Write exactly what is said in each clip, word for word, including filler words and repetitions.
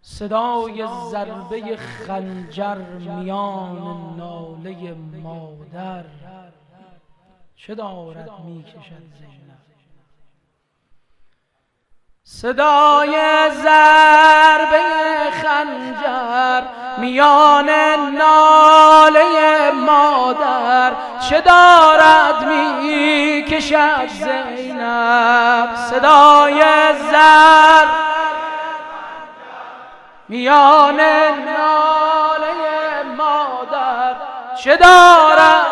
صدای ضربه خنجر میان ناله مادر چه دارد میکشد زینب. صدای ضربه خنجر میان ناله مادر چه دارد میکشد زینب. صدای ضربه میان ناله مادر چه دارد،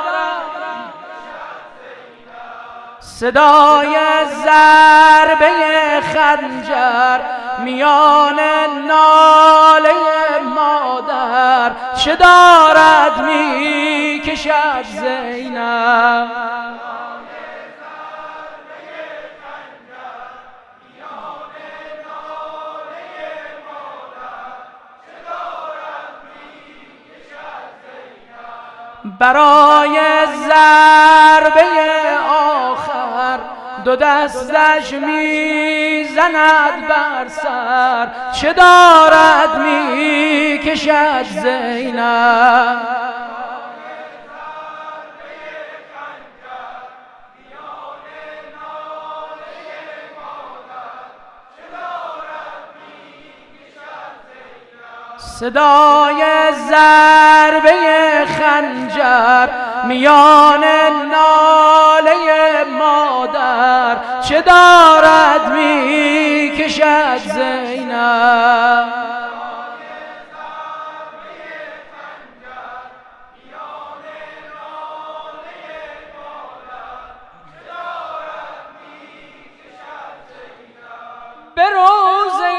صدای ضربه خنجر میان ناله مادر چه دارد میکشد زینب. برای ضربه آخر دو دستش میزند بر سر چه دارد میکشد زینب. صدای ضربه خنجر میان ناله مادر چه دارد میکشد زینب. به روزه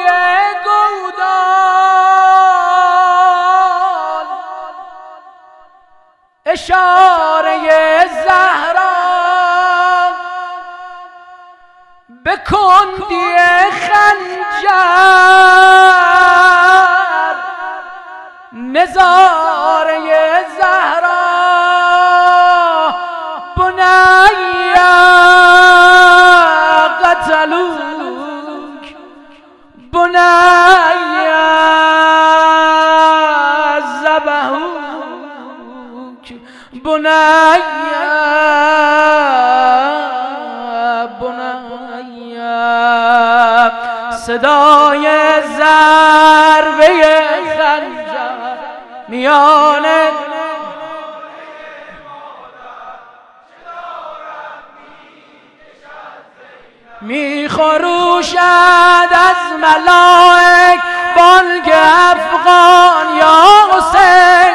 گودال اشاره زهرا به کندی خنجر نظاره زهرا بنیا قتلوک بنیا ذبحوک بنیا بنیا. صدای ضربه خنجر میان می خروشد از ملائک بانگ افغان یا حسین.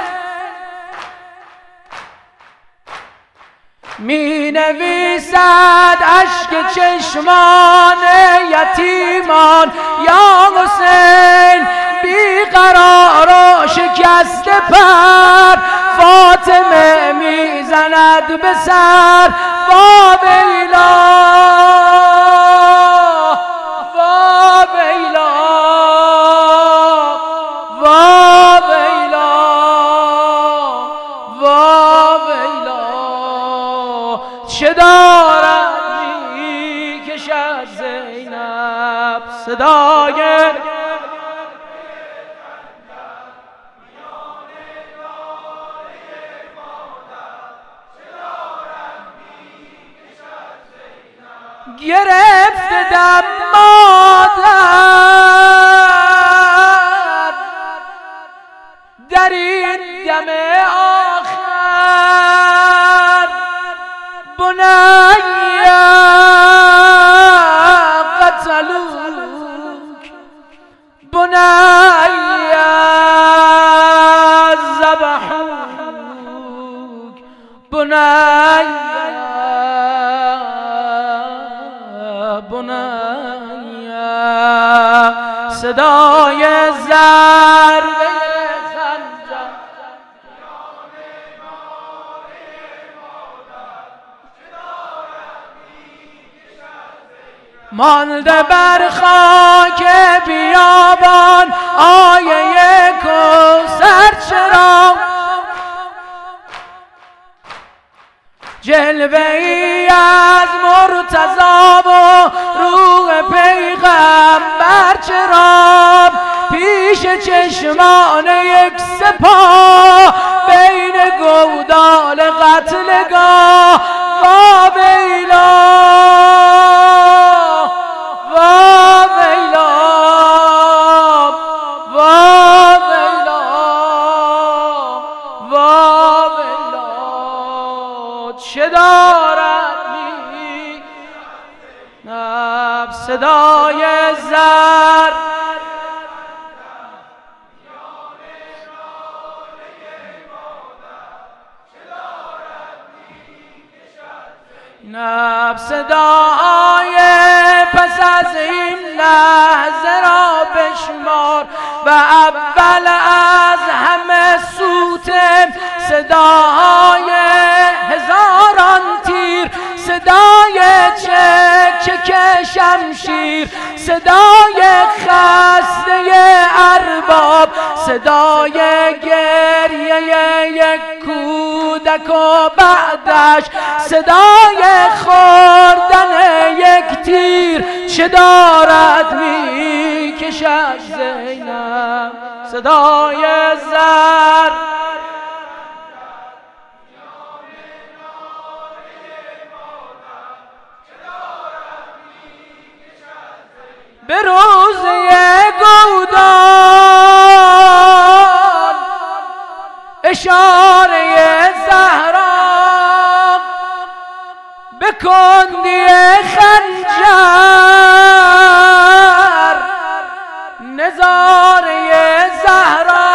می نویسد اشک چشمان یتیمان یا حسین. بیقرار و شکست پر فاطمه میزند به سر وا ویلا وا ویلا وا ویلا وا ویلا. چه دارد میکشد زینب. صدای گرفت دم مادر در این دم آخر بنیا قتلوک بنیا ذبحوک بنیا بنیا. صدای ضربه خنجر مانده بر خاک بیابان آیه کوثر چرا جلوه ای از مرتضی و روح پیغمبر چرا چشمان یک سپاه بین گودال قتلگاه. وا ویلا وا ویلا وا ویلا وا ویلا چه دارد می نفس صدای زر نفس صدای پس از این لحظه را بشمار و اول از همه سوتم صداهای هزاران تیر، صدای چک چک شمشیر، صدای خسته ارباب، صدای گریه یک کودک و بعدش صدای خوردن یک تیر. چه دارد می کشد زینب صدای زر به روزه گودال اشاره زهرا به کندی خنجر نظاره زهرا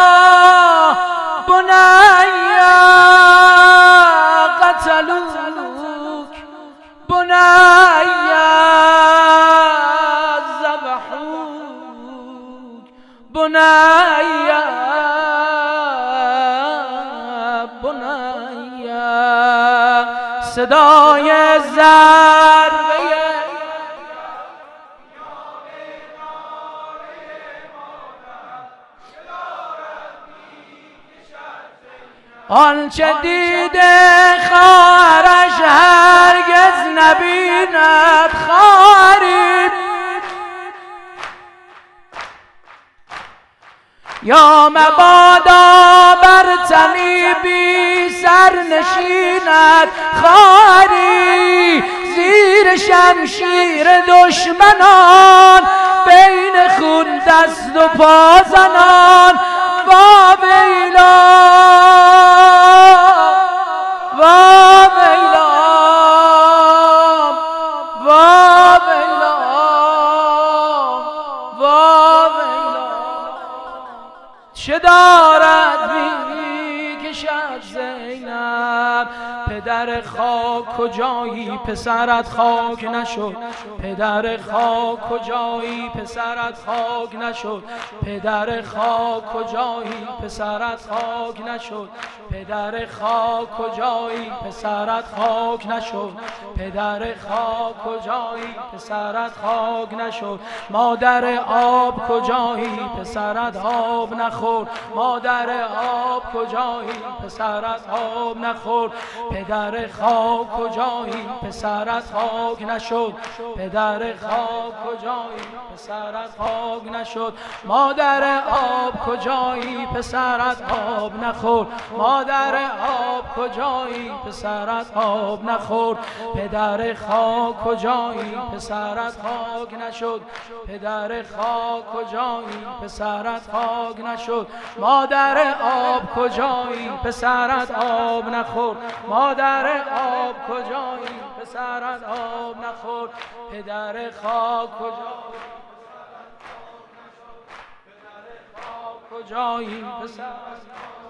بنیا قتلوک بنیا ذبحوک بنیا بنیا صدای ضربه آنچه دیده خواهرش هرگز نبیند خواهری. یا مبادا بر تنی بی سر نشیند خواهری، زیر شمشیر دشمنان بین خون دست و پا زنان. وا ویلا وا ویلا وا ویلا وا ویلا چه دارد می کشد زینب. پدر خاک کجایی پسرت خاک نشد، پدر خاک کجایی پسرت خاک نشد، پدر خاک کجایی پسرت خاک نشد، پدر خاک کجایی پسرت خاک نشد، پدر خاک کجایی پسرت خاک نشد. مادر آب کجایی پسرت آب نخورد، مادر آب کجایی پسرت آب نخورد. پدر خاک کجایی پسرت خاک نشد، پدر خاک کجایی پسرت خاک نشد. مادر آب کجایی پسرت آب نخورد، مادر آب کجایی پسرت آب نخورد. پدر خاک کجایی پسرت خاک نشد، پدر خاک کجایی پسرت خاک نشد. مادر آب کجایی پسرت آب نخورد، مادر آب کجایی پسرت آب نخورد. پدر خاک کجایی پسرت کجایی پسرت